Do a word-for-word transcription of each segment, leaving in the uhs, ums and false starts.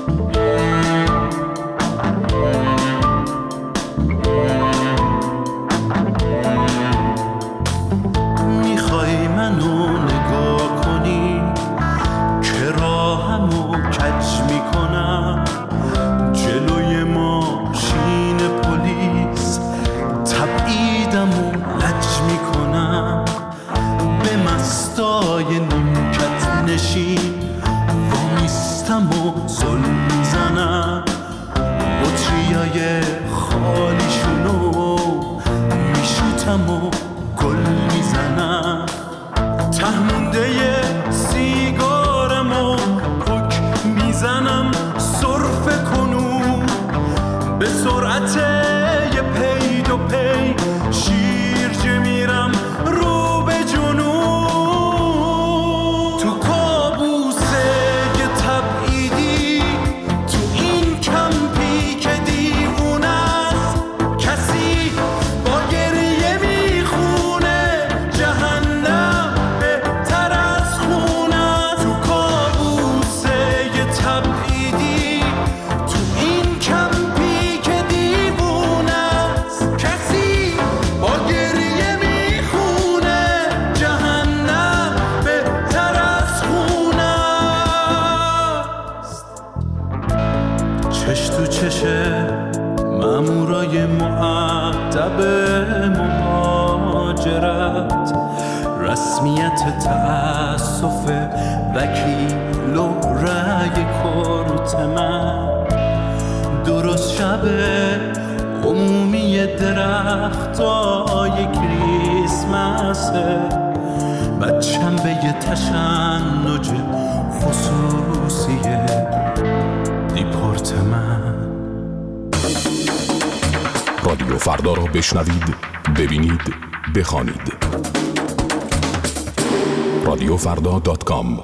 میخوای منو نگاه کنی که راهمو کج میکنم، جلوی ماشین پلیس تبعیدمو لج میکنم، به مستای نیمکت نشین وامیستم و زل میزنم، بطریای خالیشونو میشوتم و گل میزنم، تهمونده سیگارمو پک میزنم سرفه کنون، به سرعت یه پید و پی شیرجه میرم رو به جنون، تو کابوسه یه تبعیدی تو این کمپی که دیوونه است، کسی با گریه میخونه جهنم بهتر از خونه است، تو کابوسه یه تبعیدی تو این کمپی که دیوونه است، کسی با گریه میخونه جهنم بهتر از خونه است. چش تو چشه مامورای مؤدب مهاجرت، رسمیت تأسف وکیل و رأی کورت من، درست شب عمومی درختای کریسمسه، بچم به یه تشنج خصوصی دیپورت من. رادیو فردا را بشنوید، ببینید، بخوانید. رادیو فردا دات کام.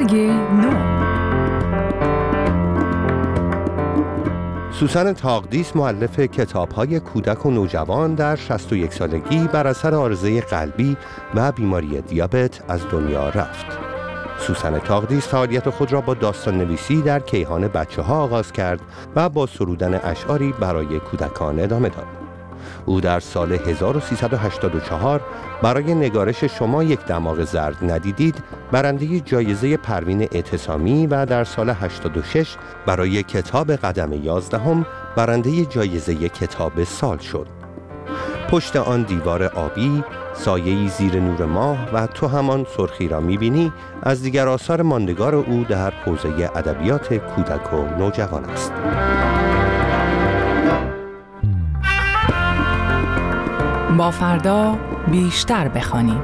برگ نو. سوسن تاقدیس مؤلف کتاب‌های کودک و نوجوان در شصت و یک سالگی بر اثر عارضه قلبی و بیماری دیابت از دنیا رفت. سوسن تاقدیس فعالیت خود را با داستان نویسی در کیهان بچه ها آغاز کرد و با سرودن اشعاری برای کودکان ادامه داد. او در سال هزار و سیصد و هشتاد و چهار برای نگارش شما یک دماغ زرد ندیدید برنده جایزه پروین اعتصامی و در سال هشتاد و شش برای کتاب قدم یازدهم برنده جایزه کتاب سال شد. پشت آن دیوار آبی، سایه‌ای زیر نور ماه و تو همان سرخی را می‌بینی از دیگر آثار ماندگار او در حوزه ادبیات کودک و نوجوان است. با فردا بیشتر بخوانیم.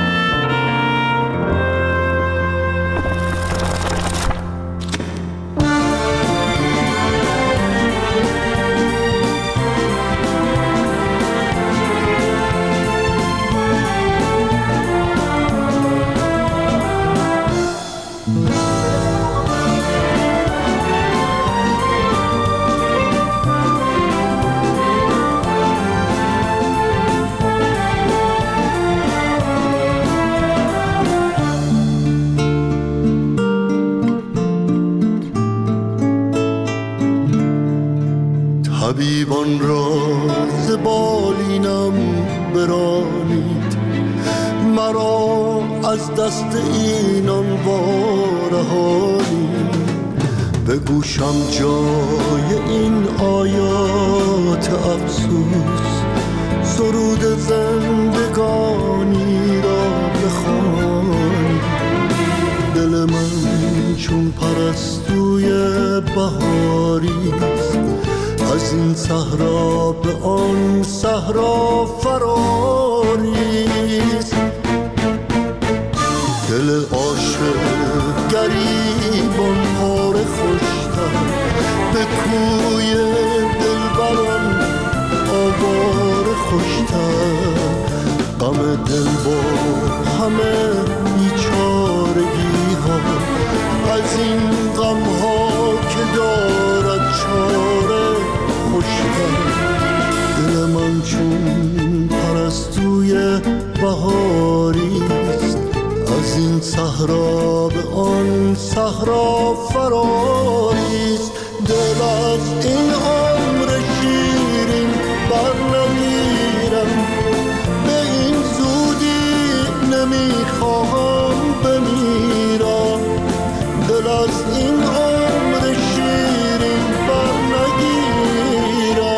طبیبان را ز بالینم برانید، مرا از دست اینان وارهانید. به گوشم جای این آیات افسوس، سرود زندگانی را بخوانید. دل من چون پرستوی بهاریست، از این صحرا به آن صحرا فراریست. دل عاشق گریبان پاره خوشتر، به کوی دلبران آواره خوشتر. غم دل با همه بیچارگی ها، از این غم ها که دارد چاره خوشتر. دل من چون پرستوی بهاریست، از این صحرا به آن صحرا فراریست. دل از این عمر شیرین بر نگیرم، به این زودی نمیخواهم بمیرم. دل از این عمر شیرین بر نگیرم.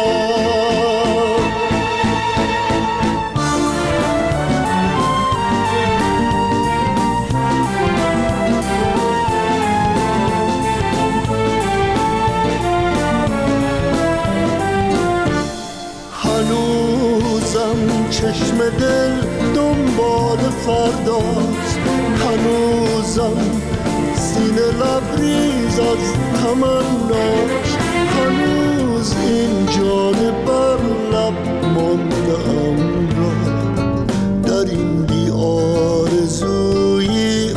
هنوزم چشم دل دنبال فرداست، هنوزم سینه لبریز از تمناست. هنوز این جان بر لب مانده‌ام را، در این بی آرزویی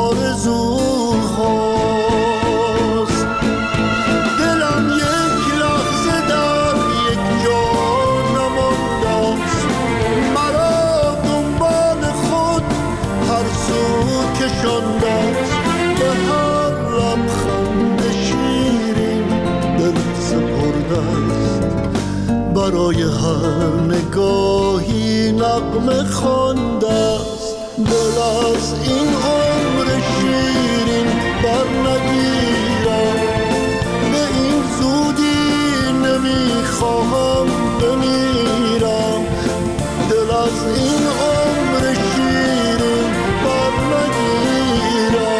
آرزوهاست. دلم یک لحظه در یک جا نمانده‌ست، مرا دنبال خود هر سو کشانده‌ست. به هر لبخند شیرین دل سپرده‌ست، برای هر نگاهی نغمه خوانده‌ست. دل از این عمر شیرین بر نگیرم، به این زودی نمیخواهم بمیرم. دل از این عمر شیرین بر نگیرم.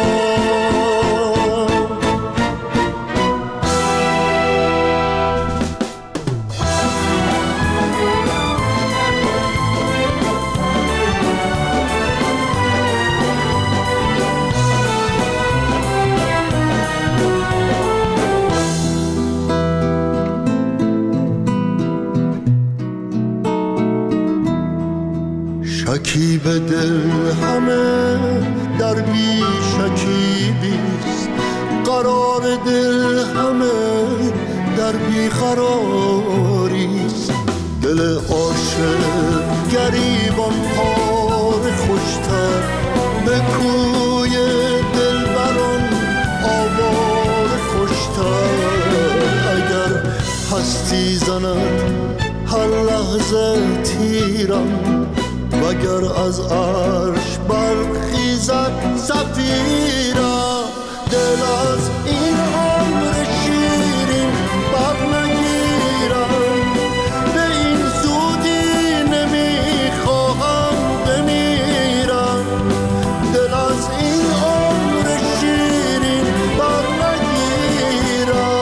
شکیب دل همه در بی شکیبیست، قرار دل همه در بی قراریست. دل عاشق گریبان پار خوشتر، به کوی دل بران آوار خوشتر. اگر هستی زند هر لحظه تیرم، وگر از عرش برخیزد صفیرم. دل از این عمر شیرین بر نگیرم، به این زودی نمیخواهم بمیرم. دل از این عمر شیرین بر نگیرم.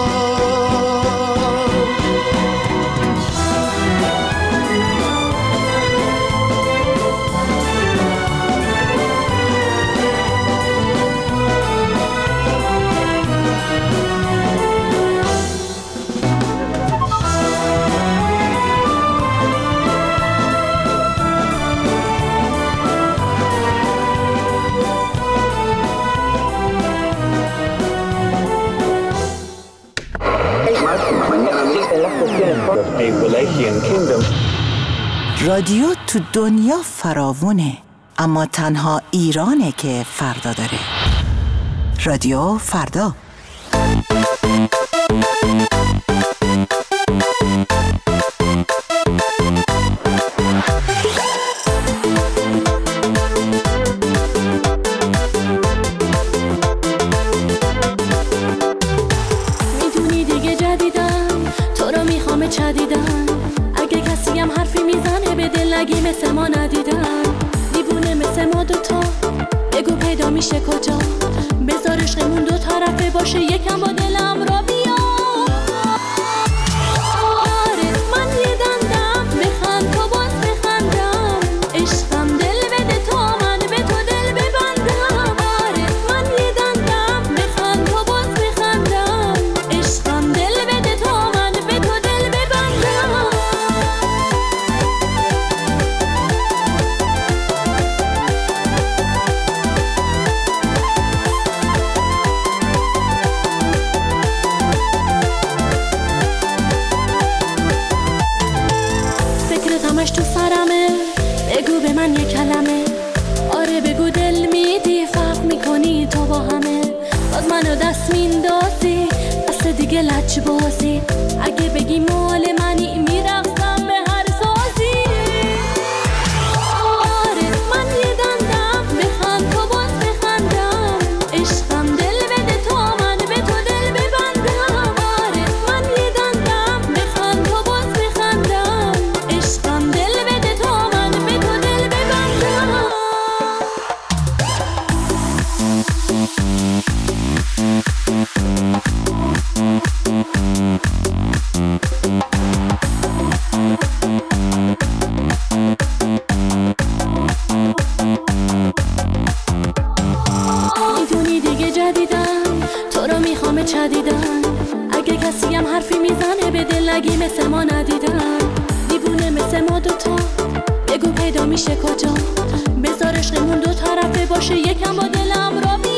رادیو تو دنیا فراوونه، اما تنها ایرانه که فردا داره. رادیو فردا. میدونی دیگه جدیدم تو رو میخوام چدیدم، اگه کسی هم حرفی میزنه به دل نگی مثل ما ندیدن. دیوونه مثل ما دوتا بگو پیدا میشه کجا، بذار عشقمون دو طرفه باشه، یکم با دلم را بیا. آره من یه دندم بخند تو باز بخندم، عشقم دل بده تا من به تو دل ببندم. آره من یه دندم بخند تو باز بخندم، عشقم دل بده تا من به تو دل ببندم. همش تو سرمه، بگو به من یه کلمه. آره بگو دل میدی فرق میکنی تو با همه، باز منو دست میندازی دست دیگه لج بازی. اگه بگی مال منی میرقصم به هر سازی. آره من یه دندم بخند تو باز بخندم، عشقم دل بده تا من به تو دل ببندم. آره من یه دندم بخند تو باز بخندم، عشقم دل بده تا من به تو دل ببندم. میدونی دیگه جدیدم تو رو میخوام چدیدن، اگه کسی هم حرفی میزنه به دل نگی مثل ما ندیدن. دیوونه مثل ما دوتا بگو پیدا میشه کجا، بذار عشقمون دو طرفه باشه، یکم با دلم را بیا.